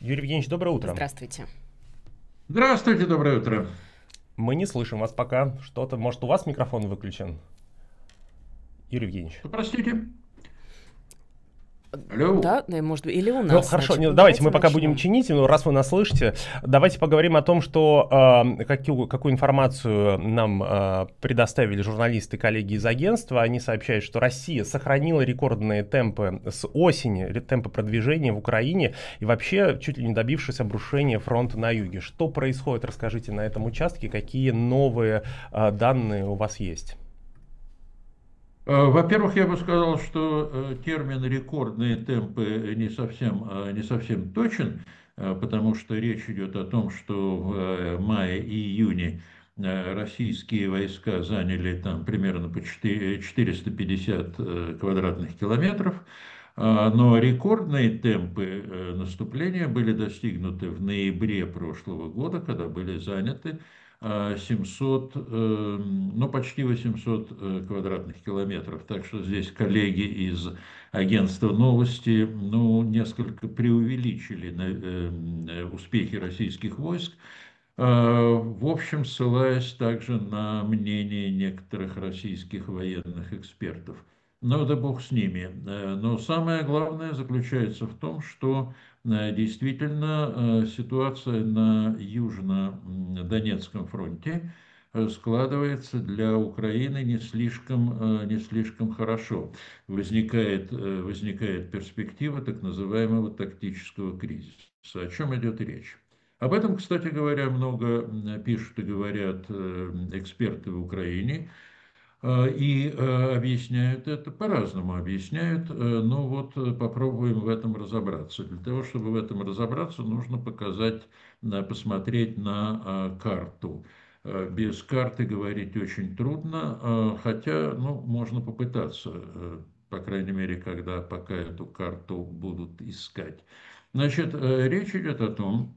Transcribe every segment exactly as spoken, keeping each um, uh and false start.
Юрий Евгеньевич, доброе утро. Здравствуйте. Здравствуйте, доброе утро. Мы не слышим вас пока. Что-то, может, у вас микрофон выключен? Юрий Евгеньевич. Простите. Алло. Да, да, может быть, или у Ну, нас, хорошо, значит. не, Ну, давайте давайте мы пока будем начнем. чинить, но раз вы нас слышите, давайте поговорим о том, что э, какую, какую информацию нам э, предоставили журналисты, коллеги из агентства. Они сообщают, что Россия сохранила рекордные темпы с осени, ре- темпы продвижения в Украине и вообще чуть ли не добившись обрушения фронта на юге. Что происходит, расскажите на этом участке, какие новые э, данные у вас есть? Э, Во-первых, я бы сказал, что э, термин «рекордные темпы» не совсем, э, не совсем точен, э, потому что речь идет о том, что в э, мае и июне э, российские войска заняли там примерно по четыре- четыреста пятьдесят э, квадратных километров, а, но рекордные темпы э, наступления были достигнуты в ноябре прошлого года, когда были заняты а, семьсот, э, ну почти восемьсот э, квадратных километров. Так что здесь коллеги из агентства новости, ну, несколько преувеличили на, э, э, успехи российских войск, э, в общем, ссылаясь также на мнение некоторых российских военных экспертов. Но да бог с ними. Э, Но самое главное заключается в том, что э, действительно э, ситуация на Южно-Донецком фронте э, складывается для Украины не слишком, э, не слишком хорошо. Возникает, э, возникает перспектива так называемого тактического кризиса. О чем идет речь? Об этом, кстати говоря, много пишут и говорят э, эксперты в Украине. Э, И э, объясняют это, по-разному объясняют, э, но вот э, попробуем в этом разобраться. Для того, чтобы в этом разобраться, нужно показать, э, посмотреть на э, карту. Э, Без карты говорить очень трудно, э, хотя, ну, можно попытаться, э, по крайней мере, когда пока эту карту будут искать. Значит, э, речь идет о том,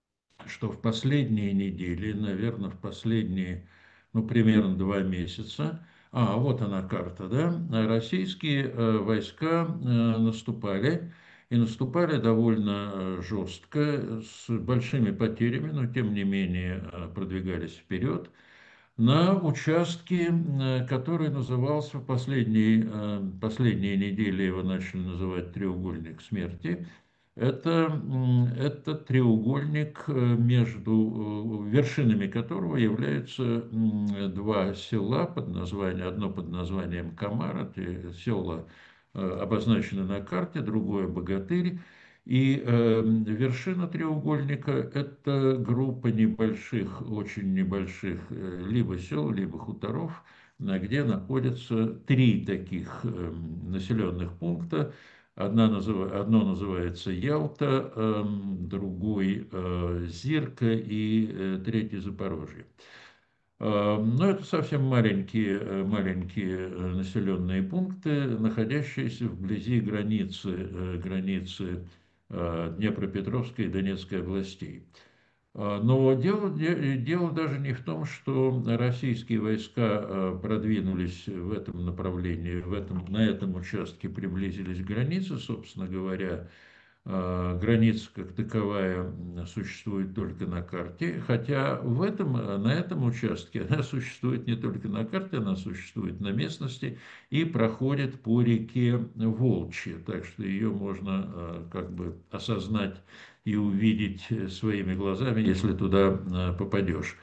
что в последние недели, наверное, в последние, ну, примерно два месяца, а, вот она карта, да, российские э, войска э, наступали, и наступали довольно э, жестко, с большими потерями, но тем не менее э, продвигались вперед, на участке, э, который назывался в последние, э, последние недели, его начали называть «треугольник смерти». Это, м, это треугольник, э, между э, вершинами которого являются м, два села под названием, одно под названием Камар, это села э, обозначены на карте, другое Богатырь. И э, вершина треугольника – это группа небольших, очень небольших, э, либо сел, либо хуторов, э, где находятся три таких э, населенных пункта. Одна называ- одно называется Ялта, э, другой э, Зирка и э, третий Запорожье. Э, Но это совсем маленькие, э, маленькие э, населенные пункты, находящиеся вблизи границы, э, границы э, Днепропетровской и Донецкой областей. А, Но дело, де- дело даже не в том, что российские войска э, продвинулись в этом направлении, в этом, на этом участке приблизились к границе, собственно говоря, э, граница как таковая м, существует только на карте, хотя в этом, э, на этом участке она существует не только на карте, она существует на местности и проходит по реке Волчья, так что ее можно э, как бы осознать и увидеть э, своими глазами, если туда э, попадешь.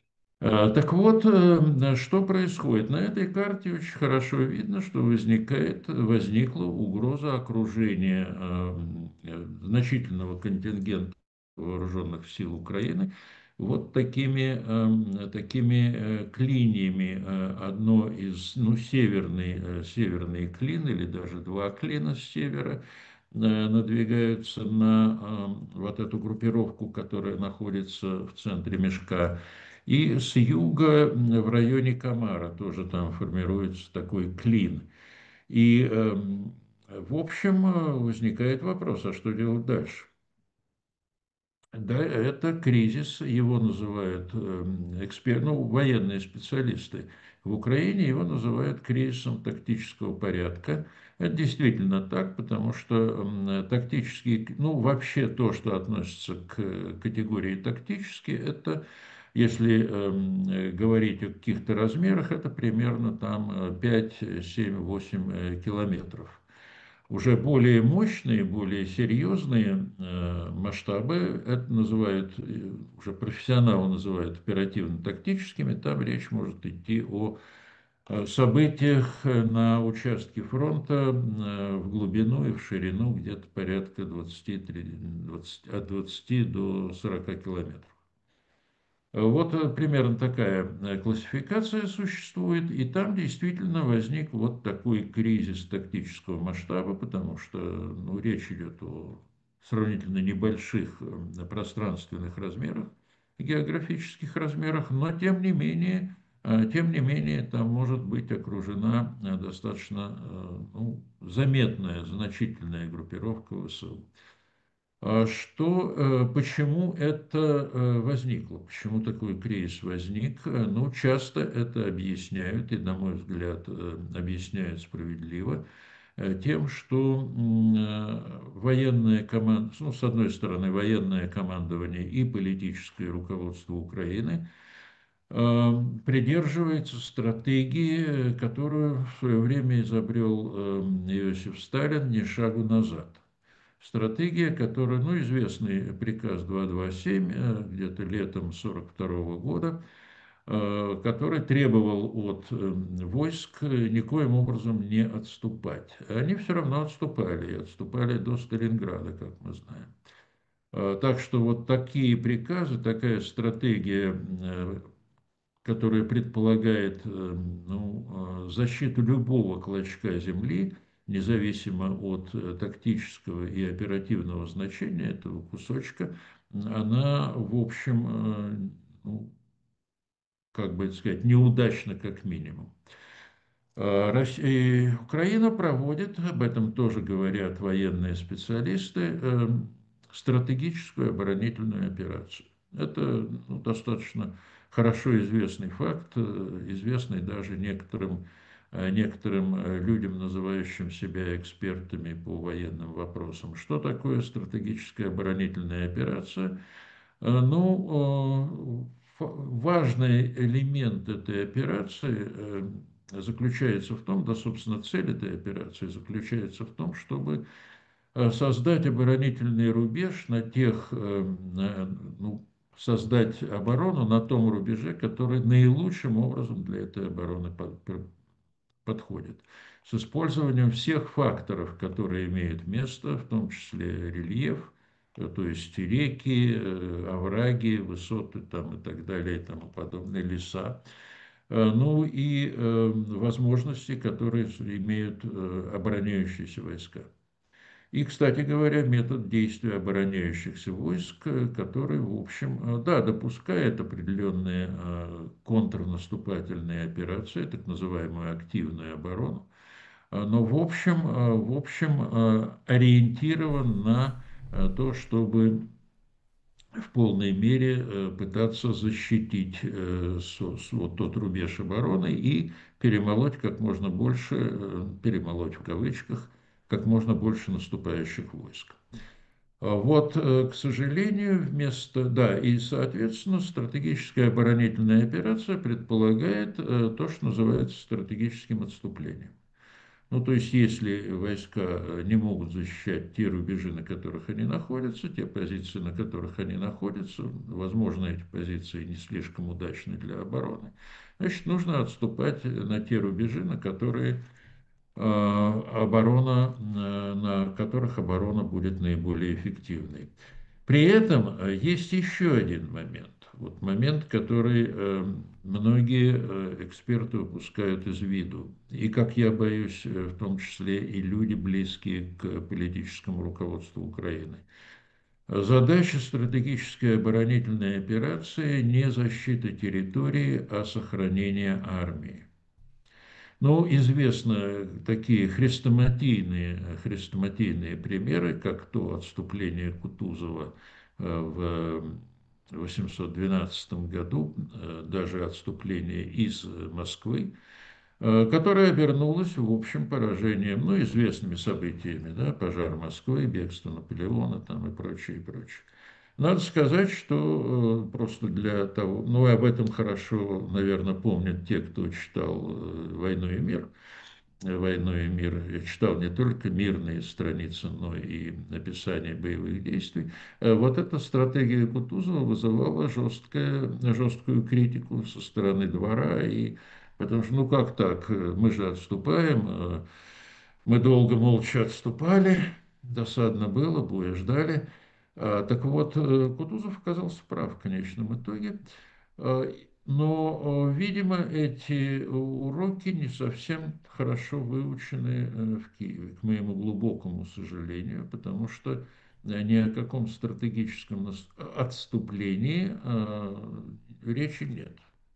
Э, Так вот, э, что происходит? На этой карте очень хорошо видно, что возникает, возникла угроза окружения э, э, значительного контингента вооруженных сил Украины вот такими, э, такими э, клиньями. Э, Одно из, ну, северный, э, северный клин или даже два клина с севера э, надвигаются на э, вот эту группировку, которая находится в центре мешка. И с юга в районе Камара тоже там формируется такой клин. И, эм, в общем, э, возникает вопрос, а что делать дальше? Да, это кризис, его называют эксперты, ну, военные специалисты в Украине, его называют кризисом тактического порядка. Это действительно так, потому что м, тактический, ну, вообще то, что относится к категории тактический, это, если эм, говорить о каких-то размерах, это примерно там пять, семь, восемь километров. Уже более мощные, более серьезные э, масштабы, это называют, э, уже профессионалы называют оперативно-тактическими, там речь может идти о э, событиях э, на участке фронта э, в глубину и в ширину где-то порядка двадцати, двадцати, от двадцати до сорока километров. Вот э, примерно такая э, классификация существует, и там действительно возник вот такой кризис тактического масштаба, потому что ну, речь идет о сравнительно небольших э, пространственных размерах, географических размерах, но тем не менее, э, тем не менее там может быть окружена э, достаточно ну, заметная, значительная группировка ВСУ. А Что, э, почему это э, возникло? Почему такой кризис возник? Э, Ну, часто это объясняют, и, на мой взгляд, э, объясняют справедливо, э, тем, что м, э, военное команд... ну, с одной стороны, военное командование и политическое руководство Украины э, придерживается стратегии, э, которую в свое время изобрел э, Иосиф Сталин «ни шагу назад». Стратегия, которая, ну, известный приказ двести двадцать семь, э, где-то летом сорок второго года, э, который требовал от э, войск никоим образом не отступать. Они все равно отступали, и отступали до Сталинграда, как мы знаем. Э, Так что вот такие приказы, такая стратегия, э, которая предполагает э, ну, э, защиту любого клочка земли, независимо от э, тактического и оперативного значения этого кусочка, она, в общем, э, ну, как бы сказать, неудачна как минимум. А, Россия, Украина проводит, об этом тоже говорят военные специалисты, э, стратегическую оборонительную операцию. Это ну, достаточно хорошо известный факт, э, известный даже некоторым, э, некоторым э, людям, называющим себя экспертами по военным вопросам. Что такое стратегическая оборонительная операция? Э, Ну, э, важный элемент этой операции э, заключается в том, да, собственно, цель этой операции заключается в том, чтобы э, создать оборонительный рубеж на тех, э, на, ну, создать оборону на том рубеже, который наилучшим образом для этой обороны подходит. С использованием всех факторов, которые имеют место, в том числе рельеф, э, то есть реки, э, овраги, высоты там, и так далее, и тому подобное, леса. Э, Ну и э, возможности, которые имеют э, обороняющиеся войска. И, кстати говоря, метод действия обороняющихся войск, э, который, в общем, э, да, допускает определенные э, контрнаступательные операции, так называемую активную оборону, э, но, в общем, э, в общем, э, ориентирован на э, то, чтобы в полной мере э, пытаться защитить э, со- с- вот тот рубеж обороны и перемолоть как можно больше, э, перемолоть в кавычках, как можно больше наступающих войск. А Вот, э, к сожалению, вместо, да, и, соответственно, стратегическая оборонительная операция предполагает э, то, что называется стратегическим отступлением. Ну, то есть, если войска э, не могут защищать те рубежи, на которых они находятся, те позиции, на которых они находятся, возможно, эти позиции не слишком удачны для обороны, значит, нужно отступать на те рубежи, на которые э, оборона, э, на которых оборона будет наиболее эффективной. При этом э, есть еще один момент. Вот момент, который э, многие э, эксперты упускают из виду. И, как я боюсь, э, в том числе и люди, близкие к политическому руководству Украины. Задача стратегической оборонительной операции не защита территории, а сохранение армии. Ну, известны такие хрестоматийные, хрестоматийные примеры, как то отступление Кутузова в восемьсот двенадцатом году, даже отступление из Москвы, которое обернулось, в общем, поражением, ну, известными событиями, да, пожар Москвы, бегство Наполеона там и прочее, и прочее. Надо сказать, что просто для того, ну, об этом хорошо, наверное, помнят те, кто читал «Войну и мир», «Войну и мир». Я читал не только мирные страницы, но и описание боевых действий. Вот эта стратегия Кутузова вызывала жесткое, жесткую критику со стороны двора. И, потому что, ну как так, мы же отступаем, мы долго молча отступали, досадно было, боя ждали. Так вот, Кутузов оказался прав в конечном итоге. Но, видимо, эти уроки не совсем хорошо выучены в Киеве, к моему глубокому сожалению, потому что ни о каком стратегическом отступлении речи нет.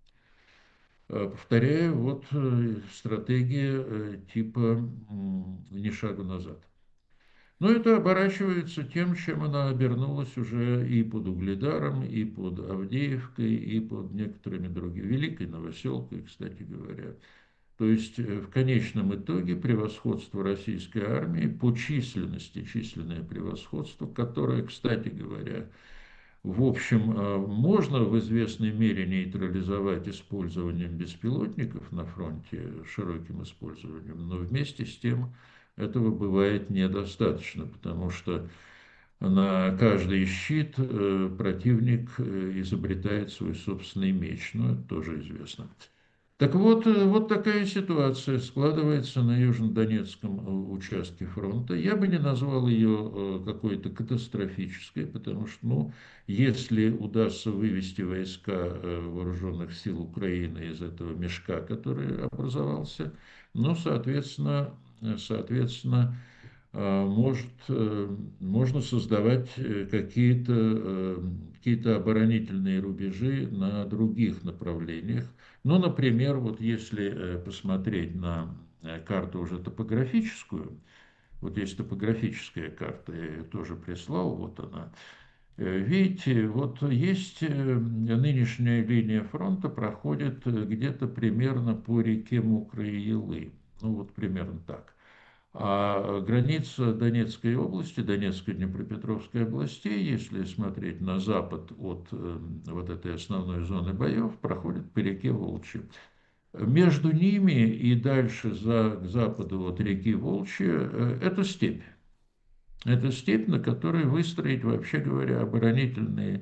Повторяю, вот стратегия типа «ни шагу назад». Но это оборачивается тем, чем она обернулась уже и под Угледаром, и под Авдеевкой, и под некоторыми другими, Великой Новоселкой, кстати говоря. То есть в конечном итоге превосходство российской армии по численности, численное превосходство, которое, кстати говоря, в общем, можно в известной мере нейтрализовать использованием беспилотников на фронте, широким использованием, но вместе с тем этого бывает недостаточно, потому что на каждый щит противник изобретает свой собственный меч, но это тоже известно. Так вот, вот такая ситуация складывается на южнодонецком участке фронта. Я бы не назвал ее какой-то катастрофической, потому что, ну, если удастся вывести войска вооруженных сил Украины из этого мешка, который образовался, ну, соответственно, соответственно, может, можно создавать какие-то какие-то оборонительные рубежи на других направлениях. Ну, например, вот если посмотреть на карту уже топографическую, вот есть топографическая карта, я ее тоже прислал, вот она. Видите, вот есть нынешняя линия фронта, проходит где-то примерно по реке Мокрые Елы. Ну, вот примерно так. А граница Донецкой области, Донецкой Днепропетровской областей, если смотреть на запад от вот этой основной зоны боев, проходит по реке Волчье. Между ними и дальше за, к западу от реки Волчье это степь. Это степь, на которой выстроить, вообще говоря, оборонительные,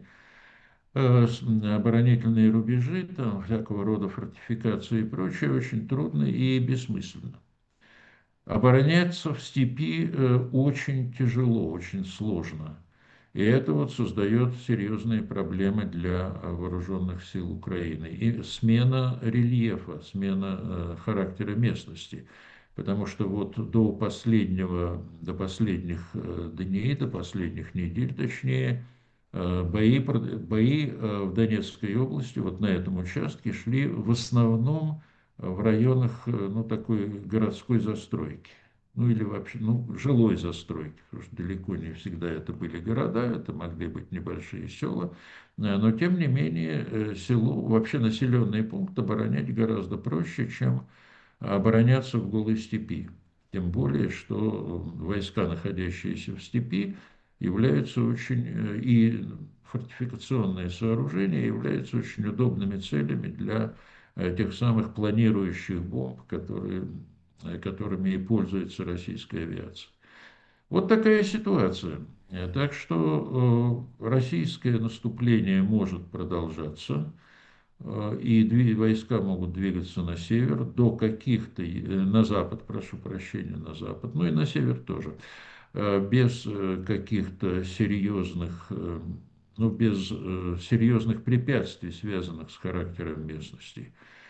оборонительные рубежи, там всякого рода фортификации и прочее, очень трудно и бессмысленно. Обороняться в степи очень тяжело, очень сложно. И это вот создает серьезные проблемы для вооруженных сил Украины. И смена рельефа, смена характера местности. Потому что вот до последнего, до последних дней, до последних недель, точнее, бои, бои в Донецкой области, вот на этом участке, шли в основном в районах, ну, такой городской застройки. Ну, или вообще, ну, жилой застройки, потому что далеко не всегда это были города, это могли быть небольшие села. Но, тем не менее, село, вообще населенный пункт оборонять гораздо проще, чем обороняться в голой степи. Тем более, что войска, находящиеся в степи, являются очень, и фортификационные сооружения являются очень удобными целями для тех самых планирующих бомб, которые, которыми и пользуется российская авиация. Вот такая ситуация. Так что российское наступление может продолжаться, и войска могут двигаться на север до каких-то, на запад, прошу прощения, на запад, ну и на север тоже, без каких-то серьезных, ну, без серьезных препятствий, связанных с характером местности.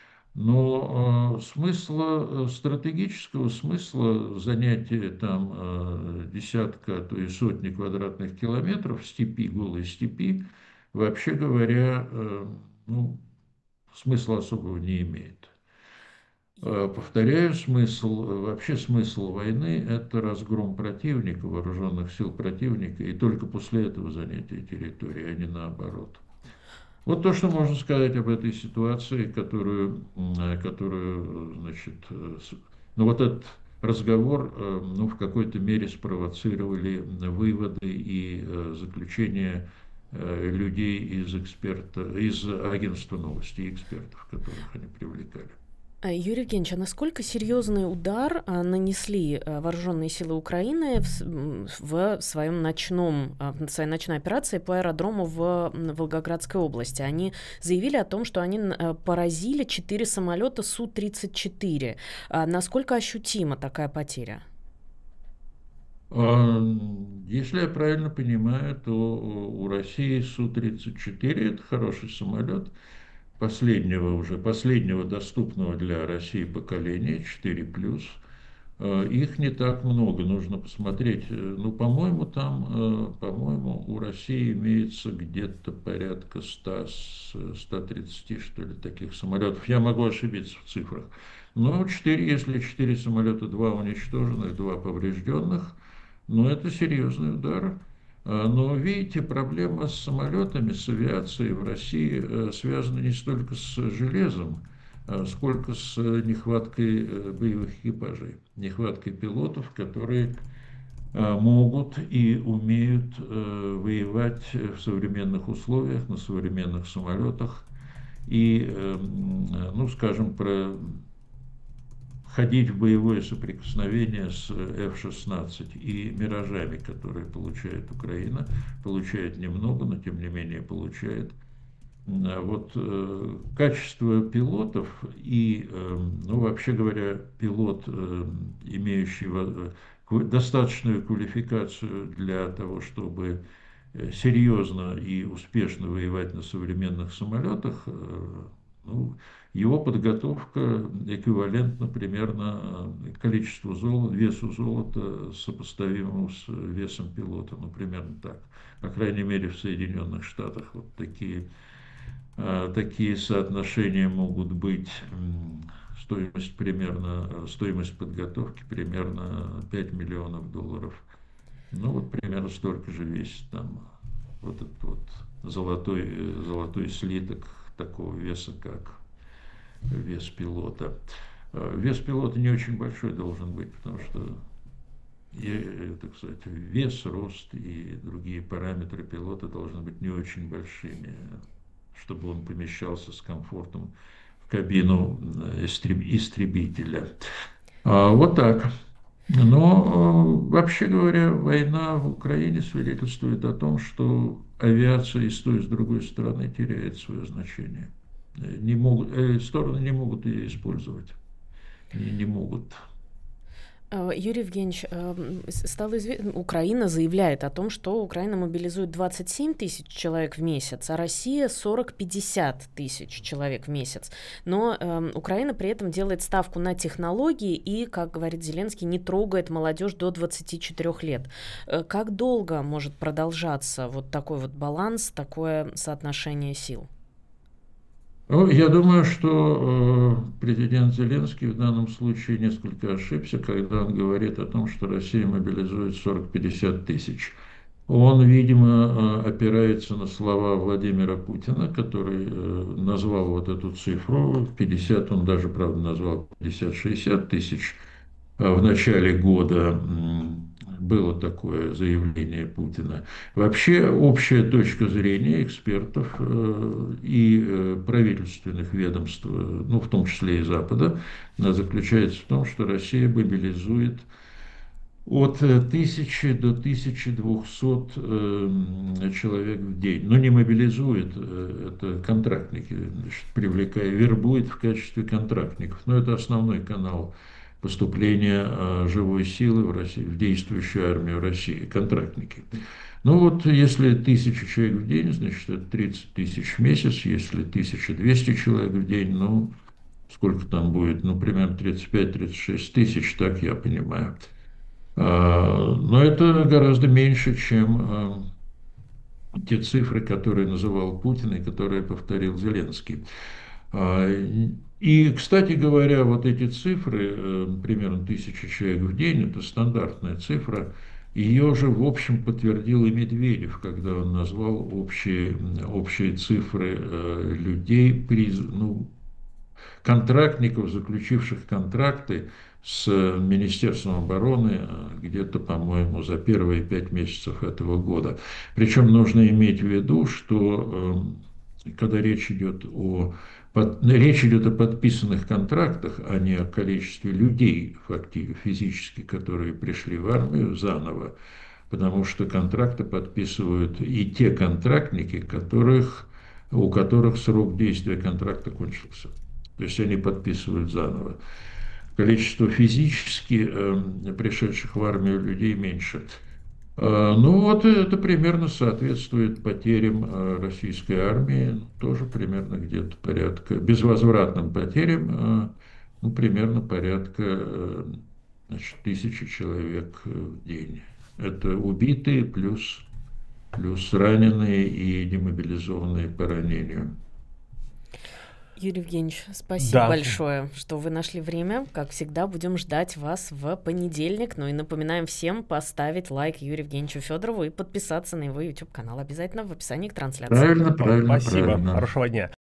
Но смысла, стратегического смысла занятия там десятка, то и сотни квадратных километров степи, голой степи, вообще говоря, ну, смысла особого не имеет. Э, Повторяю, смысл, э, вообще смысл войны – это разгром противника, вооруженных сил противника, и только после этого занятие территории, а не наоборот. Вот то, что можно сказать об этой ситуации, которую, м, э, которую, значит, э, с- ну вот этот разговор, э, ну, в какой-то мере спровоцировали выводы и э, заключения э, людей из эксперта, из агентства новостей, экспертов, которых они привлекали. А, Юрий Евгеньевич, а насколько серьезный удар а, нанесли а, вооруженные силы Украины в, с- м, в своем ночном, а, в своей ночной операции по аэродрому в м, Волгоградской области? Они заявили о том, что они н- а, поразили четыре самолета Су тридцать четыре. А насколько ощутима такая потеря? А, Если я правильно понимаю, то у России Су тридцать четыре – это хороший самолет последнего уже, последнего доступного для России поколения, четыре плюс. Э, Их не так много, нужно посмотреть. Э, Ну, по-моему, там, э, по-моему, у России имеется где-то порядка ста, с- ста тридцати, что ли, таких самолетов. Я могу ошибиться в цифрах. Но четыре, если четыре самолета, два уничтоженных, два поврежденных, ну, это серьезный удар. А, Но, видите, проблема с самолетами, с авиацией в России э, связана не столько с железом, а сколько с э, нехваткой э, боевых экипажей, нехваткой пилотов, которые э, могут и умеют э, воевать в современных условиях, на современных самолетах. И, э, ну, скажем, про входить в боевое соприкосновение с эф шестнадцать и «Миражами», которые получает Украина. Получает немного, но тем не менее получает. А Вот э, качество пилотов и, э, ну, вообще говоря, пилот, э, имеющий во- ква- достаточную квалификацию для того, чтобы э, серьезно и успешно воевать на современных самолетах, э, ну, его подготовка эквивалентна примерно э, количеству золота, весу золота, сопоставимому с весом пилота, ну, примерно так. По крайней мере, в Соединенных Штатах вот такие э, такие соотношения могут быть. М, Стоимость примерно, э, стоимость подготовки примерно пять миллионов долларов. Ну вот примерно столько же весит там вот этот вот золотой, э, золотой слиток такого веса, как вес пилота. Э, Вес пилота не очень большой должен быть, потому что и, э, так сказать, вес, рост и другие параметры пилота должны быть не очень большими, чтобы он помещался с комфортом в кабину э, истребителя. А, Вот так. Но, э, вообще говоря, война в Украине свидетельствует о том, что авиация и с той, и с другой стороны теряет свое значение. Э, Не могут, э, стороны не могут ее использовать. Не, не могут. А, Юрий Евгеньевич, эм, с- стало известно, Украина заявляет о том, что Украина мобилизует двадцать семь тысяч человек в месяц, а Россия сорок-пятьдесят тысяч человек в месяц. Но эм, Украина при этом делает ставку на технологии и, как говорит Зеленский, не трогает молодежь до двадцати четырёх лет. Э, Как долго может продолжаться вот такой вот баланс, такое соотношение сил? Ну, я думаю, что э, президент Зеленский в данном случае несколько ошибся, когда он говорит о том, что Россия мобилизует сорок-пятьдесят тысяч. Он, видимо, э, опирается на слова Владимира Путина, который э, назвал вот эту цифру, пятьдесят, он даже, правда, назвал пятьдесят-шестьдесят тысяч. А В начале года м, было такое заявление Путина. Вообще общая точка зрения экспертов э, и э, правительственных ведомств, э, ну, в том числе и Запада, она заключается в том, что Россия мобилизует от э, тысячи до тысячи двухсот э, человек в день. Но не мобилизует, э, это контрактники, значит, привлекая, вербует в качестве контрактников. Но это основной канал поступления э, живой силы в, России, в действующую армию России, контрактники. Ну вот, если тысяча человек в день, значит, это тридцать тысяч в месяц, если тысяча двести человек в день, ну, сколько там будет, ну, примерно тридцать пять-тридцать шесть тысяч, так я понимаю. А, Но это гораздо меньше, чем а, те цифры, которые называл Путин и которые повторил Зеленский. И, кстати говоря, вот эти цифры, примерно тысяча человек в день, это стандартная цифра. Ее же, в общем, подтвердил и Медведев, когда он назвал общие, общие цифры людей, приз, ну, контрактников, заключивших контракты с Министерством обороны где-то, по-моему, за первые пять месяцев этого года. Причем нужно иметь в виду, что когда речь идет о под, речь идет о подписанных контрактах, а не о количестве людей, фактически, физически, которые пришли в армию заново, потому что контракты подписывают и те контрактники, которых, у которых срок действия контракта кончился. То есть они подписывают заново. Количество физически э, пришедших в армию людей меньше. Э, ну вот это примерно соответствует потерям э, российской армии, тоже примерно где-то порядка, безвозвратным потерям, э, ну примерно порядка э, значит, тысячи человек в день. Это убитые плюс, плюс раненые и демобилизованные по ранению. Юрий Евгеньевич, спасибо Да. большое, что вы нашли время. Как всегда, будем ждать вас в понедельник. Ну и напоминаем всем поставить лайк Юрию Евгеньевичу Федорову и подписаться на его YouTube-канал. Обязательно в описании к трансляции. Правильно, правильно, Спасибо. правильно. Хорошего дня.